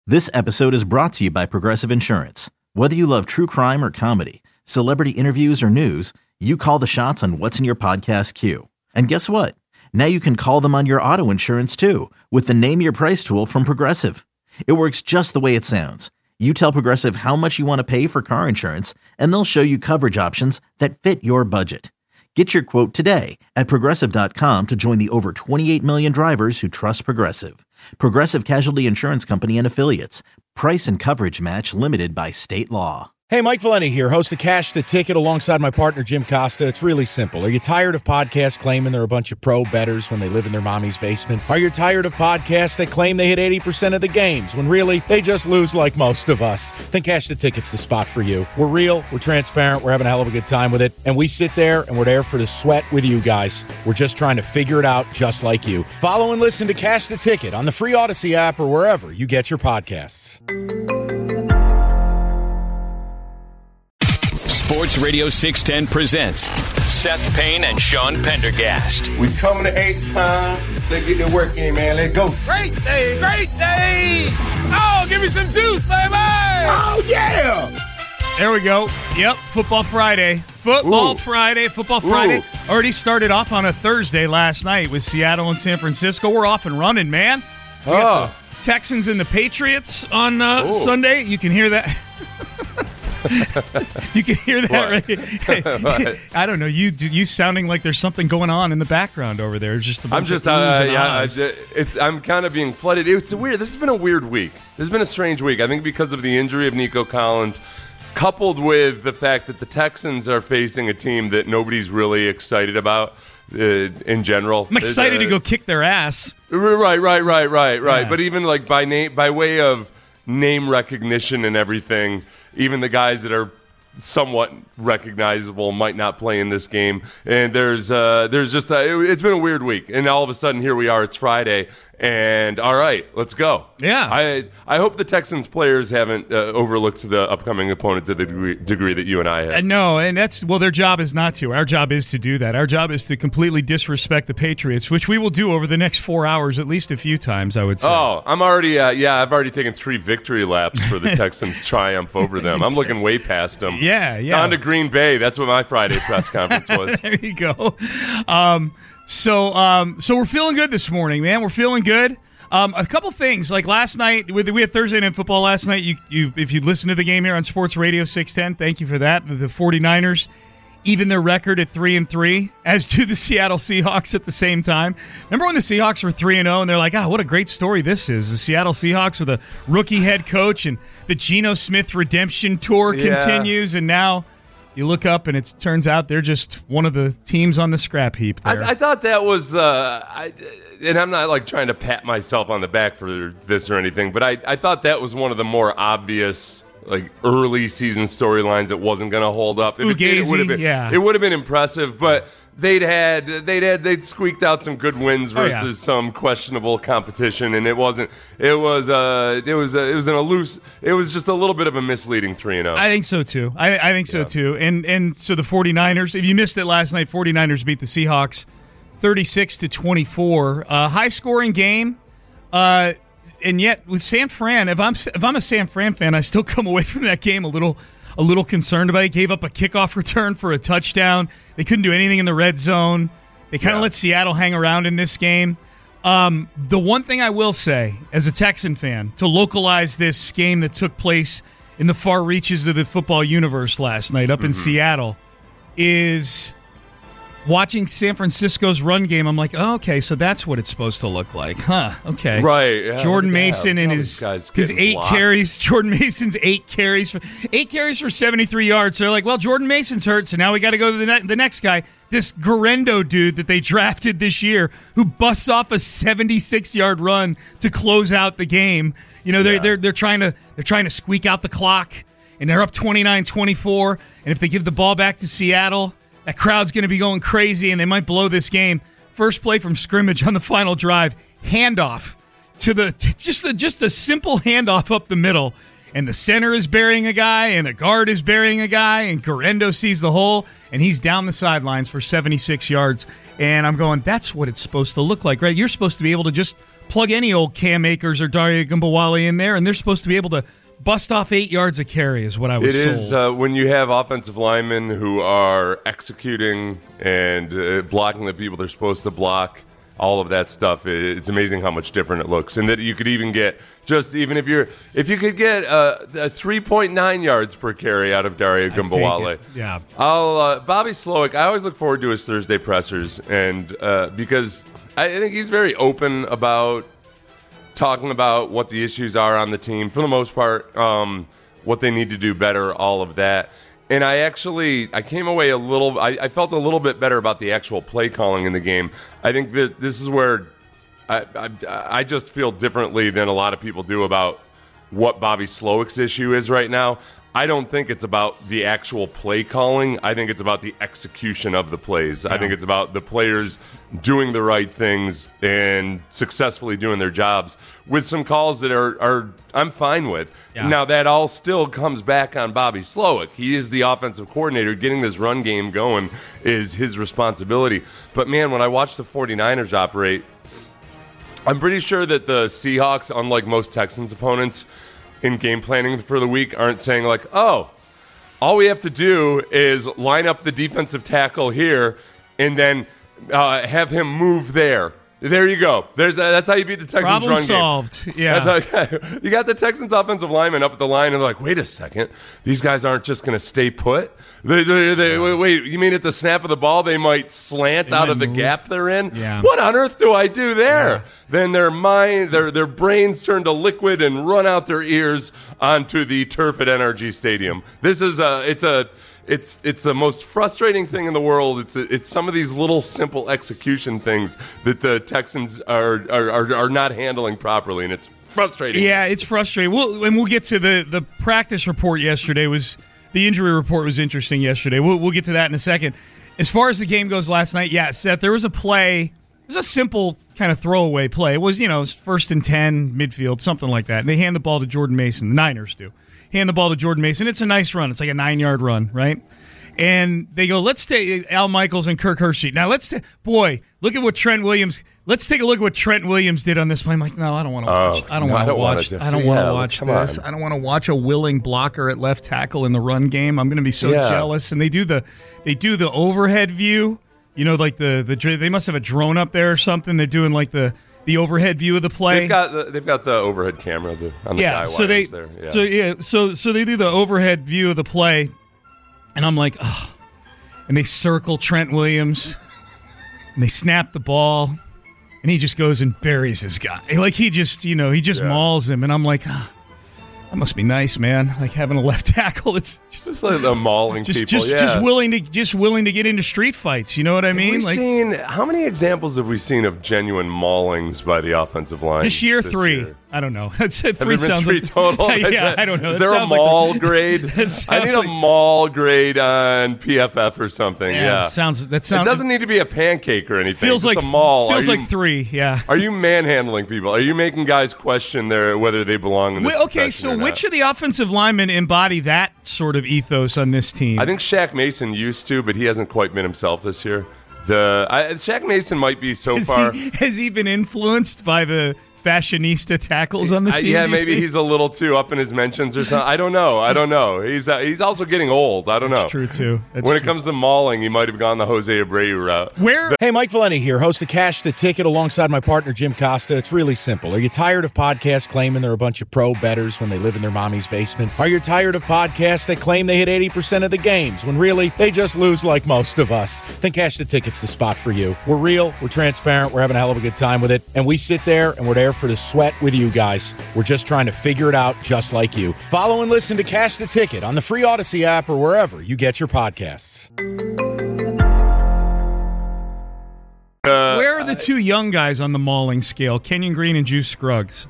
This episode is brought to you by Progressive Insurance. Whether you love true crime or comedy, celebrity interviews or news, you call the shots on what's in your podcast queue. And guess what? Now you can call them on your auto insurance too with the Name Your Price tool from Progressive. It works just the way it sounds. You tell Progressive how much you want to pay for car insurance, and they'll show you coverage options that fit your budget. Get your quote today at Progressive.com to join the over 28 million drivers who trust Progressive. Progressive Casualty Insurance Company and Affiliates. Price and coverage match limited by state law. Hey, Mike Valenti here, host of Cash the Ticket alongside my partner Jim Costa. It's really simple. Are you tired of podcasts claiming they're a bunch of pro bettors when they live in their mommy's basement? Are you tired of podcasts that claim they hit 80% of the games when really they just lose like most of us? Then Cash the Ticket's the spot for you. We're real, we're transparent, we're having a hell of a good time with it, and we sit there and we're there for the sweat with you guys. We're just trying to figure it out just like you. Follow and listen to Cash the Ticket on the free Odyssey app or wherever you get your podcasts. Sports Radio 610 presents Seth Payne and Sean Pendergast. We coming to H-time. Let's get the work in, man. Let's go. Great day, great day. Oh, give me some juice, baby. Oh, yeah. There we go. Yep, Football Friday. Football Friday. Already started off on a Thursday last night with Seattle and San Francisco. We're off and running, man. We got the Texans and the Patriots on Sunday. You can hear that. You can hear that, right? I don't know. You sounding like there's something going on in the background over there. Just a bunch I'm kind of being flooded. It's weird. This has been a weird week. This has been a strange week. I think because of the injury of Nico Collins, coupled with the fact that the Texans are facing a team that nobody's really excited about in general. I'm excited to go kick their ass. Right. Yeah. But even like by way of name recognition and everything, even the guys that are somewhat recognizable might not play in this game. And it's been a weird week. And all of a sudden, here we are. It's Friday. And all right, let's go. Yeah. I hope the Texans players haven't overlooked the upcoming opponent to the degree that you and I have. No, and their job is not to. Our job is to do that. Our job is to completely disrespect the Patriots, which we will do over the next 4 hours at least a few times, I would say. Oh, I'm already, I've already taken 3 victory laps for the Texans' triumph over them. I'm looking way past them. Yeah. On to Green Bay. That's what my Friday press conference was. There you go. So we're feeling good this morning, man. We're feeling good. A couple things, like last night, we had Thursday Night Football last night. If you listen to the game here on Sports Radio 610, thank you for that. The 49ers, even their record at 3-3, as do the Seattle Seahawks at the same time. Remember when the Seahawks were 3-0, and they're like, what a great story this is. The Seattle Seahawks with a rookie head coach, and the Geno Smith redemption tour continues, and now you look up, and it turns out they're just one of the teams on the scrap heap there. I thought that was, and I'm not like trying to pat myself on the back for this or anything, but I thought that was one of the more obvious like early season storylines that wasn't going to hold up. Fugazi, it would have been impressive, but they'd squeaked out some good wins versus some questionable competition, and it was just a little bit of a misleading 3-0. I think so too. I think so too. And so the 49ers, if you missed it last night, 49ers beat the Seahawks 36-24. High scoring game. And yet with San Fran, if I'm a San Fran fan, I still come away from that game a little concerned about it. Gave up a kickoff return for a touchdown. They couldn't do anything in the red zone. They kind of let Seattle hang around in this game. The one thing I will say as a Texan fan, to localize this game that took place in the far reaches of the football universe last night up in Seattle, is watching San Francisco's run game. I'm like, oh, okay, so that's what it's supposed to look like, huh? Okay, right. Yeah, Jordan Mason and his 8 carries. Jordan Mason's 8 carries for 73 yards. So they're like, well, Jordan Mason's hurt, so now we got to go to the next guy. This Guerrero dude that they drafted this year, who busts off a 76-yard run to close out the game. You know, they're trying to squeak out the clock, and they're up 29-24. And if they give the ball back to Seattle, that crowd's going to be going crazy, and they might blow this game. First play from scrimmage on the final drive, handoff to just a simple handoff up the middle, and the center is burying a guy, and the guard is burying a guy, and Guerrero sees the hole, and he's down the sidelines for 76 yards. And I'm going, that's what it's supposed to look like, right? You're supposed to be able to just plug any old Cam Akers or Dario Gumbawale in there, and they're supposed to be able to bust off 8 yards of carry is what I was sold. It is when you have offensive linemen who are executing and blocking the people they're supposed to block, all of that stuff. It's amazing how much different it looks, and that you could even get if you could get 3.9 yards per carry out of Dario Gumbawale. Yeah, Bobby Slowik. I always look forward to his Thursday pressers, and because I think he's very open about talking about what the issues are on the team for the most part, what they need to do better, all of that. And I came away I felt a little bit better about the actual play calling in the game. I think that this is where I just feel differently than a lot of people do about what Bobby Slowik's issue is right now. I don't think it's about the actual play calling. I think it's about the execution of the plays. Yeah. I think it's about the players doing the right things and successfully doing their jobs with some calls that are I'm fine with. Yeah. Now, that all still comes back on Bobby Slowik. He is the offensive coordinator. Getting this run game going is his responsibility. But, man, when I watch the 49ers operate, I'm pretty sure that the Seahawks, unlike most Texans opponents, in game planning for the week aren't saying like, oh, all we have to do is line up the defensive tackle here and then have him move there. There you go. That's how you beat the Texans Problem run solved. game. Yeah. You got the Texans offensive linemen up at the line and they're like, wait a second. These guys aren't just going to stay put. Wait, you mean at the snap of the ball they might slant out of the gap they're in? Yeah. What on earth do I do there? Yeah. Then their brains turn to liquid and run out their ears onto the turf at NRG Stadium. This is it's the most frustrating thing in the world. It's some of these little simple execution things that the Texans are not handling properly, and it's frustrating. Yeah, it's frustrating. We'll get to the practice report yesterday. The injury report was interesting yesterday. We'll get to that in a second. As far as the game goes last night, yeah, Seth, there was a play. It was a simple kind of throwaway play. It was, 1st and 10, midfield, something like that. And they hand the ball to Jordan Mason. The Niners do. Hand the ball to Jordan Mason. It's a nice run. It's like a 9-yard run, right? And they go, let's take Al Michaels and Kirk Herbstreit. Now, look at what Trent Williams. Let's take a look at what Trent Williams did on this play. I'm like, no, I don't want to watch. I don't want to watch this. I don't want to watch a willing blocker at left tackle in the run game. I'm going to be so jealous. And they do the overhead view. Like they must have a drone up there or something. They're doing like the overhead view of the play. They've got the overhead camera on the guy wires there. So they do the overhead view of the play, and I'm like, oh. And they circle Trent Williams, and they snap the ball, and he just goes and buries his guy. Like he just mauls him, and I'm like, oh, that must be nice, man. Like having a left tackle. It's just like the mauling people. Just willing to get into street fights. You know what I mean? How many examples have we seen of genuine maulings by the offensive line this year? 3. I don't know. That's it. 3 sounds like 3 total. I don't know. Is there a maul grade? I need a maul grade on PFF or something. Yeah. That sounds. It doesn't need to be a pancake or anything. Feels like a maul. Feels like 3. Yeah. Are you manhandling people? Are you making guys question whether they belong in this okay, so which of the offensive linemen embody that sort of ethos on this team? I think Shaq Mason used to, but he hasn't quite been himself this year. Shaq Mason might be so far. Has he been influenced by the fashionista tackles on the team? Yeah, maybe he's a little too up in his mentions or something. I don't know. He's also getting old. I don't know. That's true, too. When it comes to mauling, he might have gone the Jose Abreu route. Hey, Mike Valenti here, host of Cash the Ticket alongside my partner, Jim Costa. It's really simple. Are you tired of podcasts claiming they're a bunch of pro bettors when they live in their mommy's basement? Are you tired of podcasts that claim they hit 80% of the games when really they just lose like most of us? Then Cash the Ticket's the spot for you. We're real, we're transparent, we're having a hell of a good time with it, and we sit there and we're there for the sweat with you guys. We're just trying to figure it out just like you. Follow and listen to Cash the Ticket on the free Odyssey app or wherever you get your podcasts. Where are the 2 young guys on the mauling scale? Kenyon Green and Juice Scruggs.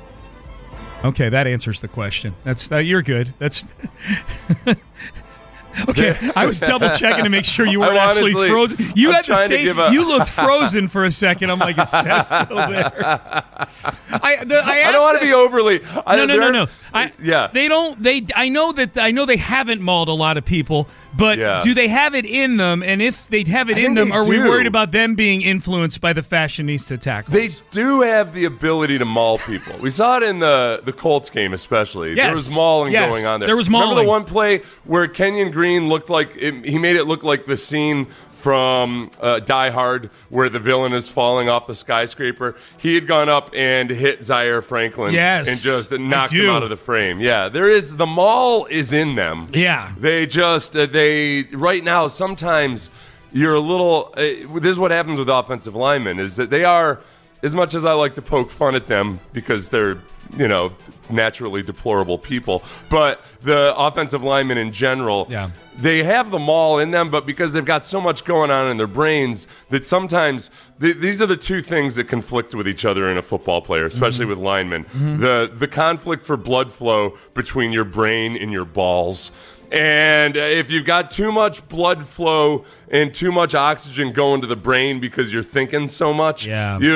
Okay, that answers the question. You're good. Okay, I was double checking to make sure you weren't actually frozen. You had the same. You looked frozen for a second. I'm like, is Seth still there? I don't want to be overly. No. They don't. I know they haven't mauled a lot of people, but do they have it in them? And if they have it in them, are we worried about them being influenced by the fashionista tackles? They do have the ability to maul people. We saw it in the Colts game, especially. Yes. There was mauling going on there. There was mauling. Remember the one play where Kenyon Green looked like he made it look like the scene from Die Hard where the villain is falling off the skyscraper. He had gone up and hit Zaire Franklin and just knocked him out of the frame. Yeah, the maul is in them. Yeah. They just, right now, sometimes you're a little, this is what happens with offensive linemen, is that they are, as much as I like to poke fun at them because they're, naturally deplorable people, but the offensive linemen in general, they have the maul in them, but because they've got so much going on in their brains that sometimes these are the two things that conflict with each other in a football player, especially with linemen. The conflict for blood flow between your brain and your balls. And if you've got too much blood flow and too much oxygen going to the brain because you're thinking so much, you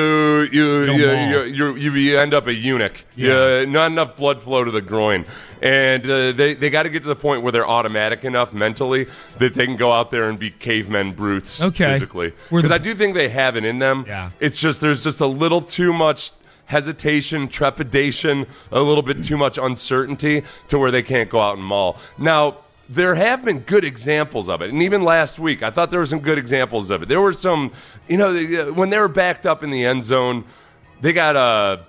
end up a eunuch. Not enough blood flow to the groin. And they got to get to the point where they're automatic enough mentally that they can go out there and be cavemen brutes physically. Because I do think they have it in them. Yeah. It's just there's just a little too much hesitation, trepidation, a little bit too much uncertainty to where they can't go out and maul. Now, there have been good examples of it. And even last week, I thought there were some good examples of it. There were some, when they were backed up in the end zone, they got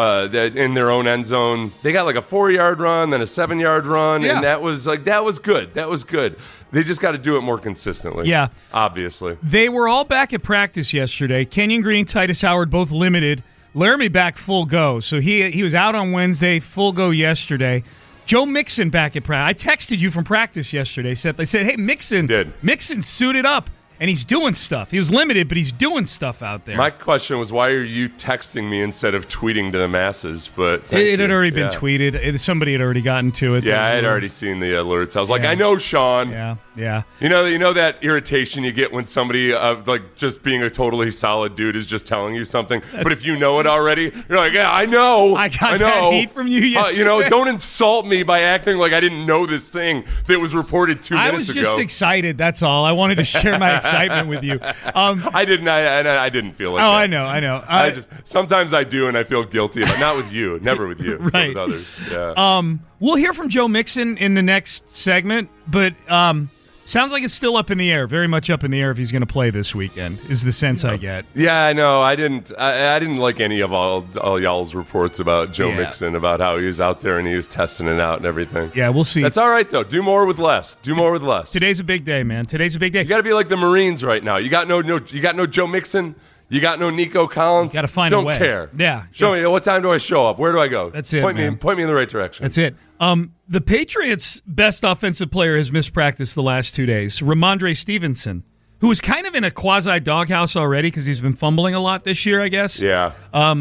in their own end zone, they got like a 4-yard run, then a 7-yard run, and that was good. That was good. They just got to do it more consistently. Yeah. Obviously. They were all back at practice yesterday. Kenyon Green, Titus Howard, both limited. Laramie back full go. So he was out on Wednesday, full go yesterday. Joe Mixon back at practice. I texted you from practice yesterday, Seth. I said, hey, Mixon suited up, and he's doing stuff. He was limited, but he's doing stuff out there. My question was, why are you texting me instead of tweeting to the masses? But it had already been tweeted. Somebody had already gotten to it. Yeah, I had already seen the alerts. I was like, I know, Sean. Yeah. You know that irritation you get when somebody like just being a totally solid dude is just telling you something. But if you know it already, you're like, yeah, I know. I got that heat from you yesterday. Don't insult me by acting like I didn't know this thing that was reported 2 minutes ago. I was just excited. That's all. I wanted to share my excitement with you. I didn't. I didn't feel like that. I know. Sometimes I do, and I feel guilty, but not with you. Never with you. Right. But with others. Yeah. We'll hear from Joe Mixon in the next segment, but sounds like it's still up in the air. Very much up in the air if he's going to play this weekend. Is the sense I get. Yeah, I know. I didn't like any of all y'all's reports about Joe Mixon, about how he was out there and he was testing it out and everything. Yeah, we'll see. That's all right though. Do more with less. Today's a big day, man. Today's a big day. You got to be like the Marines right now. You got no Joe Mixon. You got no Nico Collins. You got to find a way. Don't care. Yeah. Show me, what time do I show up? Where do I go? That's it, Point man. me in the right direction. That's it. The Patriots' best offensive player has missed practice the last 2 days. Ramondre Stevenson, who was kind of in a quasi-doghouse already because he's been fumbling a lot this year, I guess. Yeah.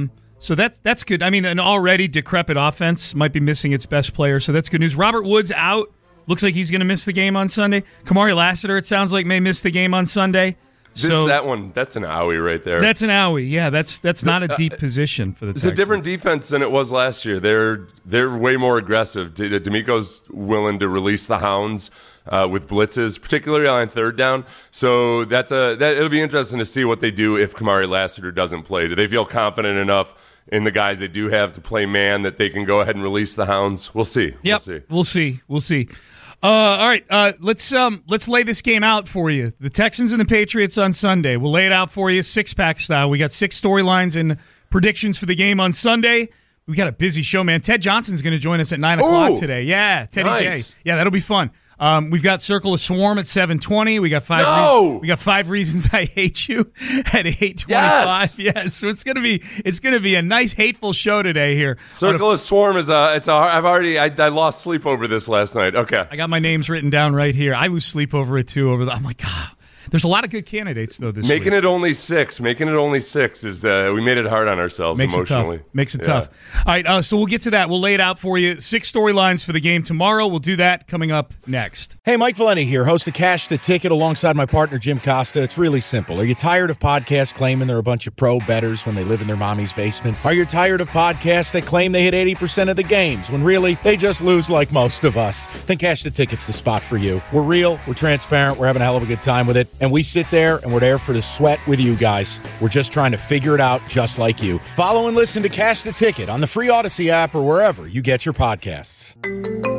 So that's good. I mean, an already decrepit offense might be missing its best player, so that's good news. Robert Woods out. Looks like he's going to miss the game on Sunday. Kamari Lassiter, it sounds like, may miss the game on Sunday. That's an owie right there. That's an owie. Yeah, that's not a deep position for the Texans. It's a different defense than it was last year. They're way more aggressive. D'Amico's willing to release the hounds with blitzes, particularly on third down. So it'll be interesting to see what they do if Kamari Lassiter doesn't play. Do they feel confident enough in the guys they do have to play man that they can go ahead and release the hounds? We'll see. Yep. We'll see. All right, let's lay this game out for you. The Texans and the Patriots on Sunday. We'll lay it out for you, six-pack style. We got 6 storylines and predictions for the game on Sunday. We got a busy show, man. Ted Johnson's going to join us at 9 o'clock today. Yeah, Teddy nice. J. Yeah, that'll be fun. We've got Circle of Swarm at 7:20. We got 5 reasons I hate you at 8:25. Yes, so it's gonna be a nice hateful show today here. Circle of Swarm is I lost sleep over this last night. Okay, I got my names written down right here. I lose sleep over it too. I'm like, There's a lot of good candidates, though, this Making week. it only 6 is we made it hard on ourselves emotionally. Makes it tough. All right, so we'll get to that. We'll lay it out for you. 6 storylines for the game tomorrow. We'll do that coming up next. Hey, Mike Valenti here, host of Cash the Ticket alongside my partner Jim Costa. It's really simple. Are you tired of podcasts claiming they're a bunch of pro bettors when they live in their mommy's basement? Are you tired of podcasts that claim they hit 80% of the games when really they just lose like most of us? Then Cash the Ticket's the spot for you. We're real, we're transparent, we're having a hell of a good time with it, and we sit there and we're there for the sweat with you guys. We're just trying to figure it out just like you. Follow and listen to Cash the Ticket on the free Odyssey app or wherever you get your podcasts.